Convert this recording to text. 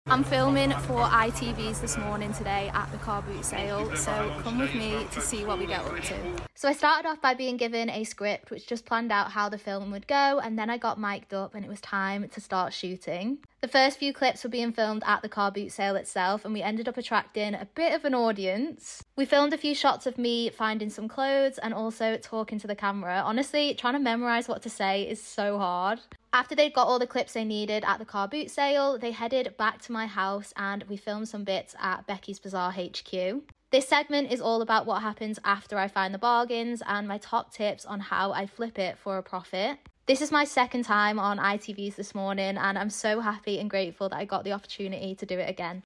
I'm filming for ITV's this morning today at the car boot sale, so come with me to see what we get up to. So I started off by being given a script which just planned out how the film would go, and then I got mic'd up and it was time to start shooting. The first few clips were being filmed at the car boot sale itself, and we ended up attracting a bit of an audience. We filmed a few shots of me finding some clothes and also talking to the camera. Honestly, trying to memorise what to say is so hard. After they'd got all the clips they needed at the car boot sale, they headed back to my house and we filmed some bits at Becky's Bazaar HQ. This segment is all about what happens after I find the bargains and my top tips on how I flip it for a profit. This is my second time on ITV's this morning and I'm so happy and grateful that I got the opportunity to do it again.